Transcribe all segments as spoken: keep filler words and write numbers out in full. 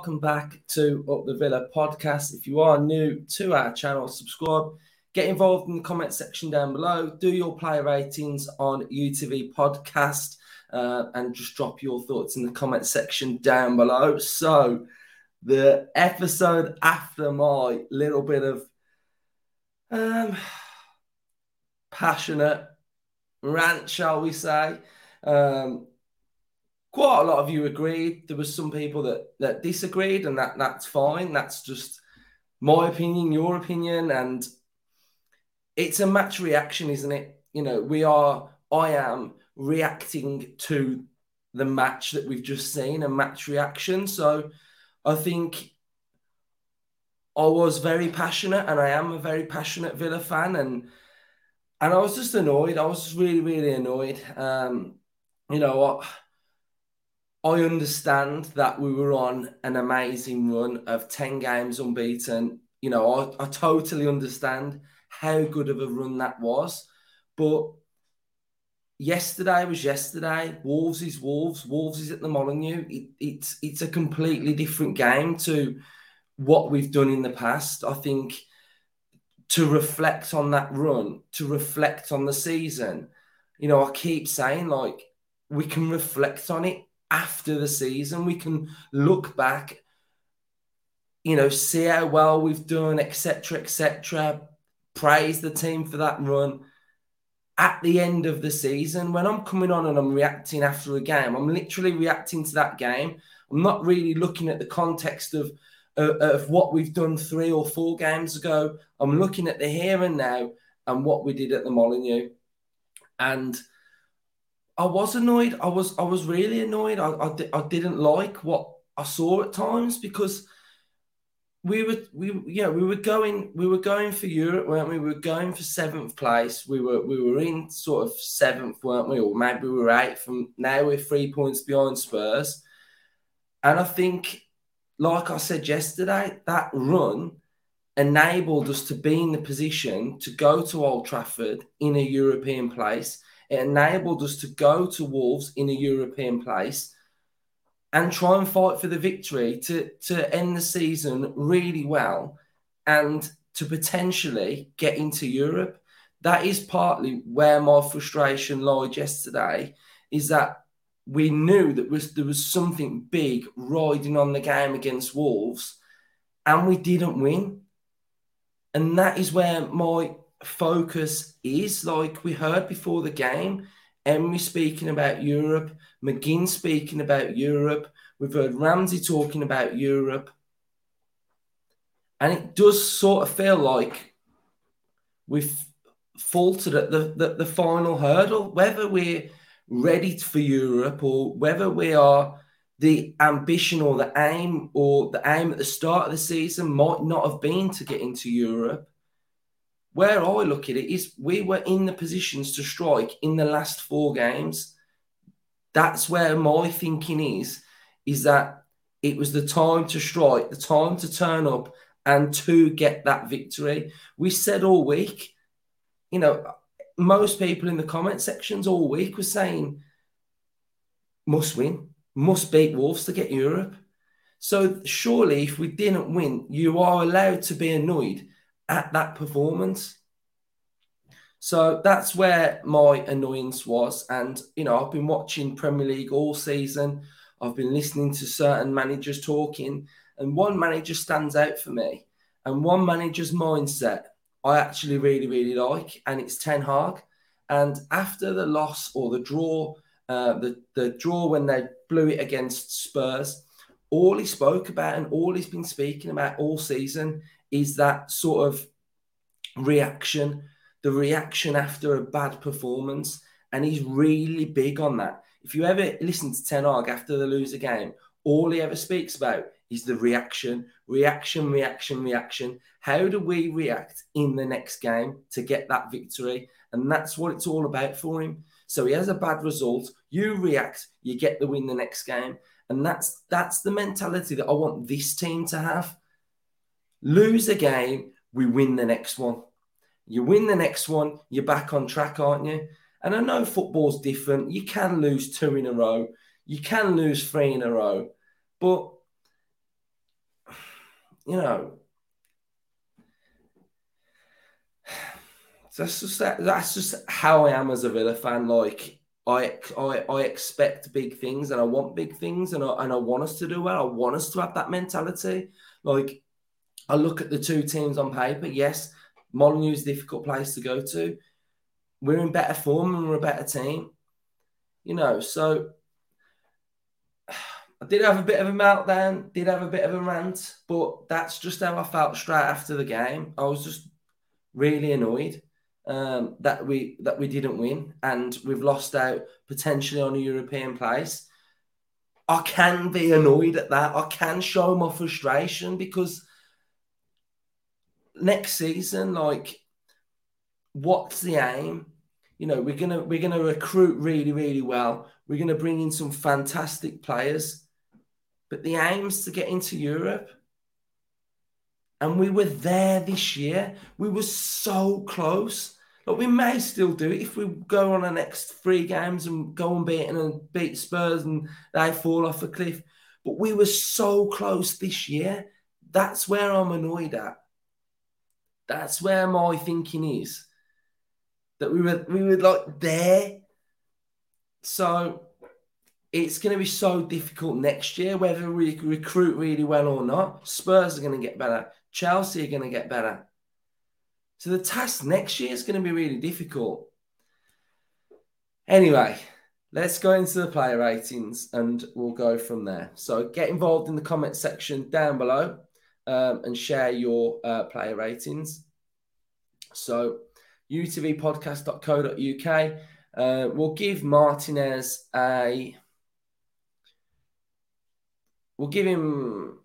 welcome back to Up the Villa podcast. If you are new to our channel, subscribe, get involved in the comment section down below, do your player ratings on U T V podcast, uh, and just drop your thoughts in the comment section down below. So, the episode after my little bit of um, passionate rant, shall we say, um, quite a lot of you agreed. There was some people that, that disagreed, and that, that's fine. That's just my opinion, your opinion, and it's a match reaction, isn't it? You know, we are, I am reacting to the match that we've just seen, a match reaction. So I think I was very passionate, and I am a very passionate Villa fan, and and I was just annoyed. I was really, really annoyed. Um, you know what? I understand that we were on an amazing run of ten games unbeaten. You know, I, I totally understand how good of a run that was. But yesterday was yesterday. Wolves is Wolves. Wolves is at the Molineux. It, it's, it's a completely different game to what we've done in the past. I think to reflect on that run, to reflect on the season, you know, I keep saying, like, we can reflect on it after the season. We can look back, you know, see how well we've done, et cetera, et cetera. Praise the team for that run. At the end of the season, when I'm coming on and I'm reacting after a game, I'm literally reacting to that game. I'm not really looking at the context of, of, of what we've done three or four games ago. I'm looking at the here and now and what we did at the Molineux. And I was annoyed. I was I was really annoyed. I, I, I didn't like what I saw at times, because we were we yeah we were going we were going for Europe, weren't we? We were going for seventh place. We were we were in sort of seventh, weren't we? Or maybe we were eighth. From now we're three points behind Spurs. And I think, like I said yesterday, that run enabled us to be in the position to go to Old Trafford in a European place. It enabled us to go to Wolves in a European place and try and fight for the victory, to, to end the season really well and to potentially get into Europe. That is partly where my frustration lied yesterday, is that we knew that was, there was something big riding on the game against Wolves, and we didn't win. And that is where my focus is. Like we heard before the game, Emery speaking about Europe, McGinn speaking about Europe. We've heard Ramsey talking about Europe. And it does sort of feel like we've faltered at the, the, the final hurdle. Whether we're ready for Europe, or whether we are, the ambition or the aim or the aim at the start of the season might not have been to get into Europe. Where I look at it is we were in the positions to strike in the last four games. That's where my thinking is, is that it was the time to strike, the time to turn up and to get that victory. We said all week, you know, most people in the comment sections all week were saying, must win, must beat Wolves to get Europe. So surely if we didn't win, you are allowed to be annoyed at that performance. So that's where my annoyance was. And, you know, I've been watching Premier League all season. I've been listening to certain managers talking, and one manager stands out for me. And one manager's mindset I actually really, really like, and it's Ten Hag. And after the loss or the draw, uh, the, the draw when they blew it against Spurs, all he spoke about and all he's been speaking about all season is that sort of reaction, the reaction after a bad performance. And he's really big on that. If you ever listen to Ten Hag after they lose a game, all he ever speaks about is the reaction, reaction, reaction, reaction. How do we react in the next game to get that victory? And that's what it's all about for him. So he has a bad result, you react, you get the win the next game. And that's that's the mentality that I want this team to have. Lose a game, we win the next one. You win the next one, you're back on track, aren't you? And I know football's different. You can lose two in a row. You can lose three in a row. But you know, that's just that's just how I am as a Villa fan. Like I, I, I expect big things, and I want big things, and I, and I want us to do well. I want us to have that mentality. Like I look at the two teams on paper. Yes, Molineu's a difficult place to go to. We're in better form and we're a better team. You know, so I did have a bit of a meltdown, did have a bit of a rant, but that's just how I felt straight after the game. I was just really annoyed um, that we that we didn't win and we've lost out potentially on a European place. I can be annoyed at that. I can show my frustration because next season, like, what's the aim? You know, we're gonna we're gonna recruit really, really well. We're gonna bring in some fantastic players, but the aim's to get into Europe. And we were there this year. We were so close. Like, we may still do it if we go on the next three games and go unbeaten and beat Spurs and they fall off a cliff. But we were so close this year. That's where I'm annoyed at. That's where my thinking is. That we were we were like there. So it's going to be so difficult next year, whether we recruit really well or not. Spurs are going to get better. Chelsea are going to get better. So the task next year is going to be really difficult. Anyway, let's go into the player ratings and we'll go from there. So get involved in the comment section down below um, and share your uh, player ratings. So u t v podcast dot co dot u k. Uh, we'll give Martinez a... We'll give him...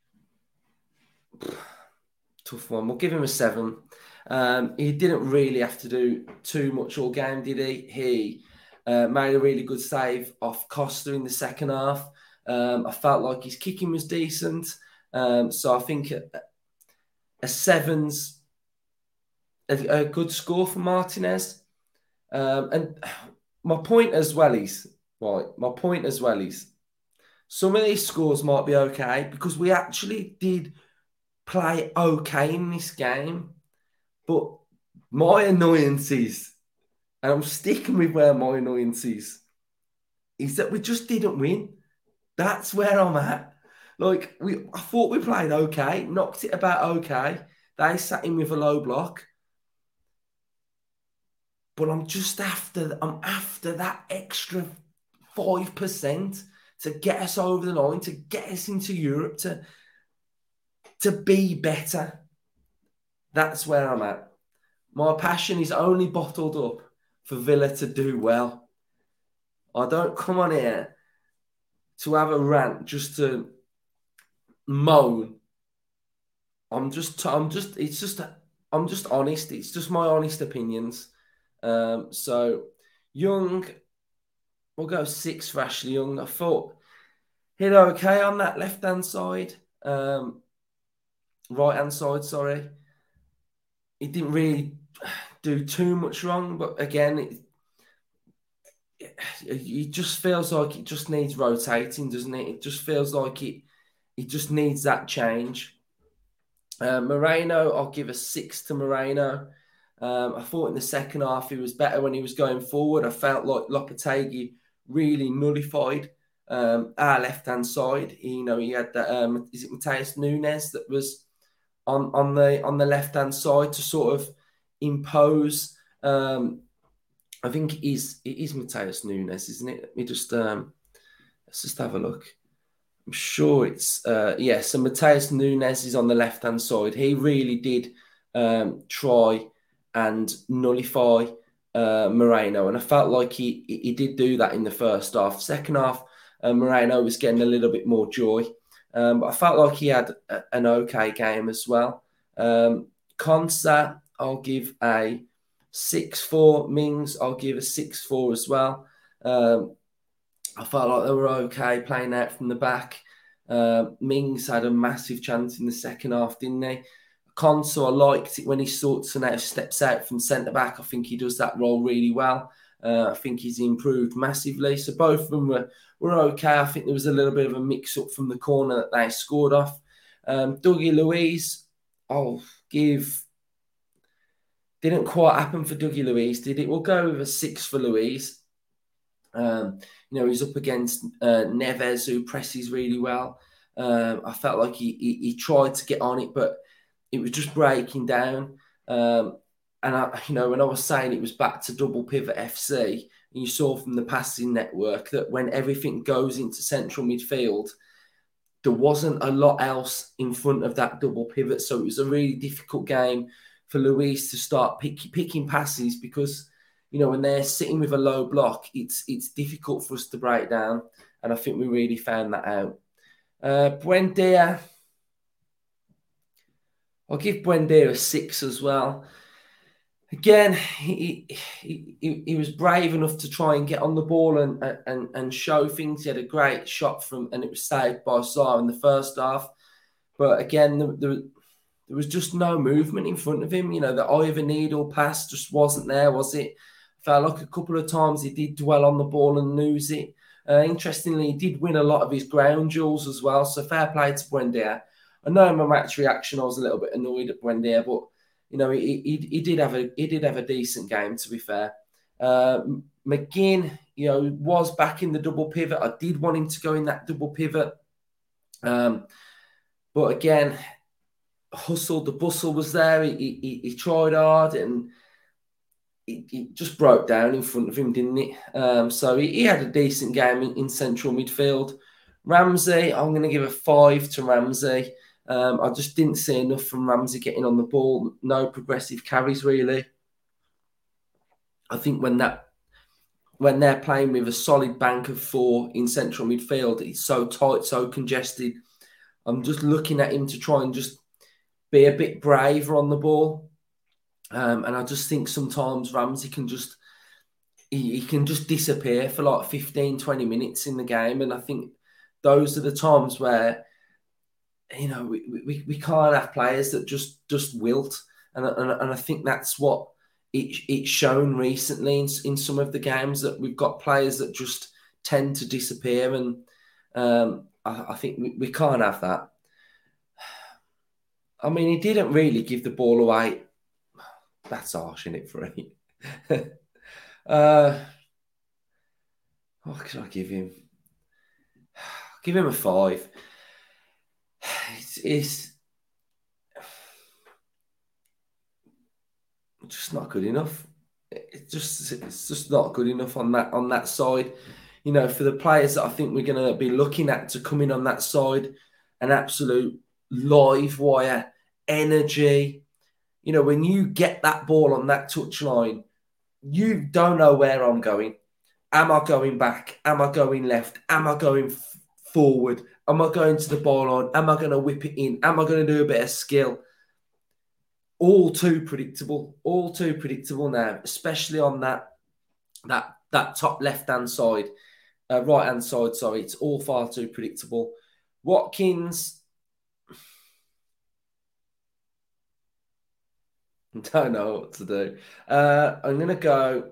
Tough one. We'll give him a seven. Um, he didn't really have to do too much all game, did he? He uh, made a really good save off Costa in the second half. Um, I felt like his kicking was decent. Um, so I think a, a seven's a, a good score for Martinez. Um, and my point as well is, right, my point as well is, some of these scores might be okay because we actually did play okay in this game. But my annoyance is, and I'm sticking with where my annoyance is, is that we just didn't win. That's where I'm at. Like, we, I thought we played okay, knocked it about okay. They sat in with a low block. But I'm just after, I'm after that extra five percent to get us over the line, to get us into Europe, to, to be better. That's where I'm at. My passion is only bottled up for Villa to do well. I don't come on here to have a rant just to moan. I'm just, I'm just, it's just, I'm just honest. It's just my honest opinions. Um, so, Young, we'll go six for Ashley Young. I thought hit okay on that left-hand side. Um, right-hand side, sorry. He didn't really do too much wrong, but again, it, it, it just feels like it just needs rotating, doesn't it? It just feels like it, it just needs that change. Uh, Moreno, I'll give a six to Moreno. Um, I thought in the second half he was better when he was going forward. I felt like Lopetegui really nullified um, our left-hand side. You know, he had that, um, is it Mateus Nunes that was on, on the on the left-hand side to sort of impose. Um, I think it is, it is Mateus Nunes, isn't it? Let me just, um, let's just have a look. I'm sure it's, uh, yeah, so Mateus Nunes is on the left-hand side. He really did um, try and nullify uh, Moreno. And I felt like he he did do that in the first half. Second half, uh, Moreno was getting a little bit more joy. Um, but I felt like he had a, an okay game as well. Um, Konsa, I'll give a six four. Mings, I'll give a six four as well. Um, I felt like they were okay playing out from the back. Uh, Mings had a massive chance in the second half, didn't he? Konsa, I liked it when he sorts and out steps out from centre back. I think he does that role really well. Uh, I think he's improved massively. So both of them were, were okay. I think there was a little bit of a mix-up from the corner that they scored off. Um, Dougie Luiz, I'll give. Didn't quite happen for Dougie Luiz, did it? We'll go with a six for Luiz. Um, you know, he's up against uh, Neves, who presses really well. Um, I felt like he, he he tried to get on it, but it was just breaking down. Um, and I, you know, when I was saying it was back to double pivot F C, and you saw from the passing network that when everything goes into central midfield, there wasn't a lot else in front of that double pivot. So it was a really difficult game for Luiz to start pick, picking passes because, you know, when they're sitting with a low block, it's it's difficult for us to break down. And I think we really found that out. Uh, Buendia, I'll give Buendia a six as well. Again, he, he, he, he was brave enough to try and get on the ball and, and, and show things. He had a great shot from, and it was saved by Sarr in the first half. But again, the, the there was just no movement in front of him. You know, the eye of a needle pass just wasn't there, was it? Felt like a couple of times he did dwell on the ball and lose it. Uh, interestingly, he did win a lot of his ground duels as well. So fair play to Buendia. I know in my match reaction I was a little bit annoyed at Buendia, but you know he, he, he did have a he did have a decent game, to be fair. Uh, McGinn, you know, was back in the double pivot. I did want him to go in that double pivot, um, but again, hustle, the bustle was there. He, he, he tried hard and it, it just broke down in front of him, didn't it? Um, so he, he had a decent game in, in central midfield. Ramsey, I'm going to give a five to Ramsey. Um, I just didn't see enough from Ramsey getting on the ball. No progressive carries, really. I think when that when they're playing with a solid bank of four in central midfield, it's so tight, so congested. I'm just looking at him to try and just be a bit braver on the ball. Um, and I just think sometimes Ramsey can just he, he can just disappear for like fifteen, twenty minutes in the game. And I think those are the times where, you know, we, we, we can't have players that just just wilt. And, and, and I think that's what it, it's shown recently in, in some of the games, that we've got players that just tend to disappear. And um, I, I think we, we can't have that. I mean, he didn't really give the ball away. That's harsh, isn't it, for him? uh, what could I give him? Give him a five. It's, it's just not good enough. It's just it's just not good enough on that on that side. You know, for the players that I think we're going to be looking at to come in on that side, an absolute live wire energy. You know, when you get that ball on that touchline, you don't know where I'm going. Am I going back? Am I going left? Am I going f- forward? Am I going to the ball line? Am I going to whip it in? Am I going to do a bit of skill? All too predictable. All too predictable now, especially on that that that top left hand side, uh, right hand side. Sorry, it's all far too predictable. Watkins, don't know what to do. Uh, I'm gonna go.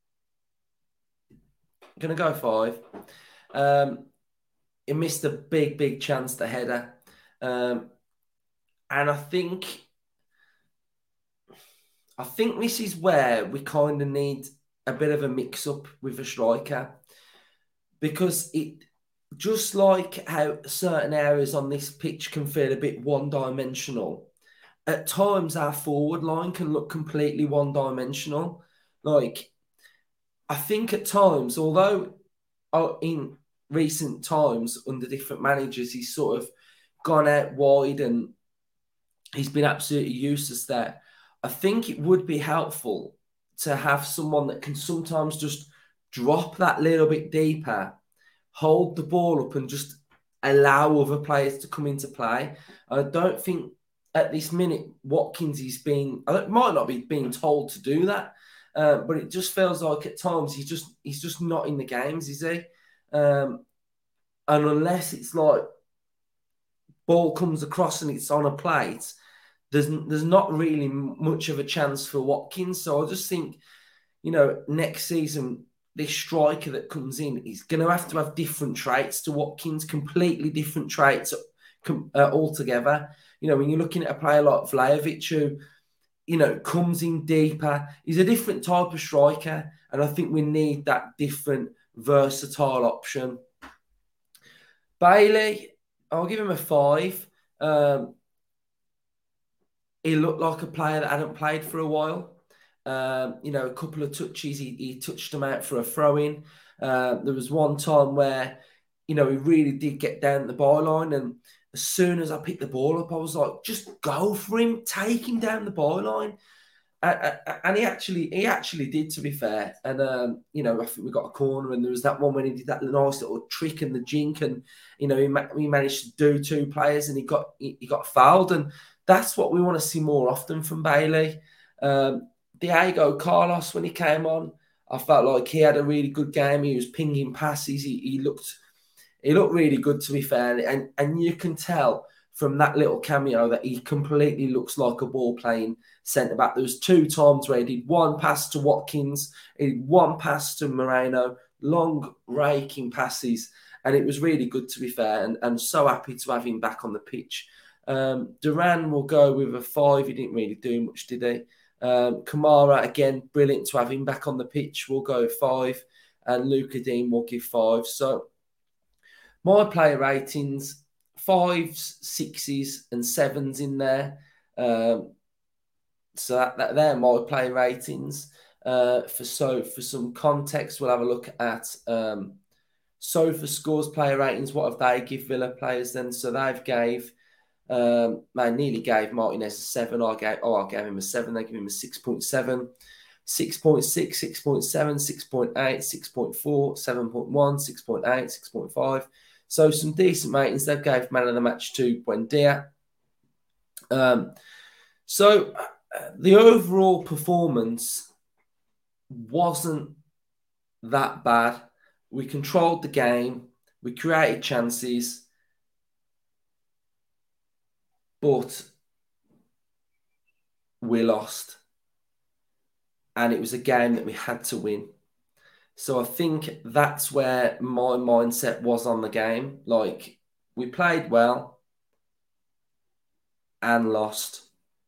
I'm gonna go five. Um, he missed a big, big chance, the header, um, and I think, I think this is where we kind of need a bit of a mix-up with a striker, because it, just like how certain areas on this pitch can feel a bit one-dimensional, at times our forward line can look completely one-dimensional. Like, I think at times, although in recent times under different managers, he's sort of gone out wide and he's been absolutely useless there. I think it would be helpful to have someone that can sometimes just drop that little bit deeper, hold the ball up and just allow other players to come into play. I don't think at this minute Watkins is being, it might not be being told to do that, uh, but it just feels like at times he's just he's just not in the games, is he? Um, and unless it's like ball comes across and it's on a plate, there's there's not really much of a chance for Watkins. So I just think, you know, next season, this striker that comes in is going to have to have different traits to Watkins, completely different traits, uh, altogether. You know, when you're looking at a player like Vlahovic, who, you know, comes in deeper, he's a different type of striker, and I think we need that different, versatile option. Bailey, I'll give him a five. Um, he looked like a player that hadn't played for a while. Um, you know, a couple of touches, he, he touched them out for a throw-in. Uh, there was one time where, you know, he really did get down the byline, and as soon as I picked the ball up, I was like, just go for him, take him down the byline. And he actually, he actually did, to be fair. And um, you know, I think we got a corner, and there was that one when he did that nice little trick and the jink, and you know, he, ma- he managed to do two players, and he got he, he got fouled, and that's what we want to see more often from Bailey. Um, Diego Carlos, when he came on, I felt like he had a really good game. He was pinging passes. He, he looked, he looked really good, to be fair, and and you can tell from that little cameo that he completely looks like a ball-playing centre-back. There was two times where he did one pass to Watkins, he did one pass to Moreno, long, raking passes, and it was really good, to be fair, and I'm so happy to have him back on the pitch. Um, Duran will go with a five. He didn't really do much, did he? Um, Kamara, again, brilliant to have him back on the pitch. We'll go five, and Luca Dean will give five. So my player ratings, fives, sixes, and sevens in there. Um, so that, that they're my player ratings. Uh, for so for some context, we'll have a look at um, Sofa Scores player ratings. What have they give Villa players then? So they've gave, um, man, nearly gave Martinez a seven. I gave, oh, I gave him a seven. They give him a six point seven. six point six, six point seven, six point eight, six point four, seven point one, six point eight, six point five. So some decent ratings. They've gave man of the match to Buendia. Um, so uh, the overall performance wasn't that bad. We controlled the game. We created chances. But we lost. And it was a game that we had to win. So I think that's where my mindset was on the game. Like, we played well and lost.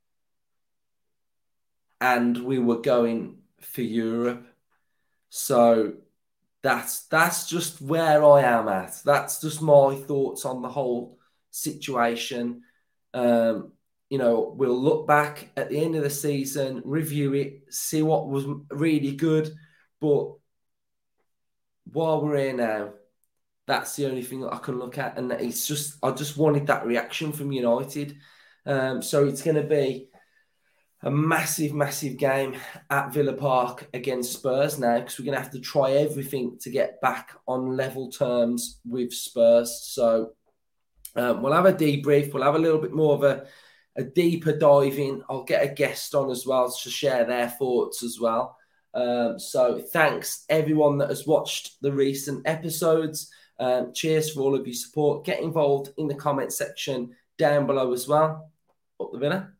And we were going for Europe. So that's that's just where I am at. That's just my thoughts on the whole situation. Um, you know, we'll look back at the end of the season, review it, see what was really good. But while we're here now, that's the only thing that I can look at. And it's just, I just wanted that reaction from United. Um, so it's going to be a massive, massive game at Villa Park against Spurs now, because we're going to have to try everything to get back on level terms with Spurs. So um, we'll have a debrief. We'll have a little bit more of a, a deeper dive in. I'll get a guest on as well to share their thoughts as well. Um, so thanks everyone that has watched the recent episodes. Um, cheers for all of your support. Get involved in the comment section down below as well. Up the Villa.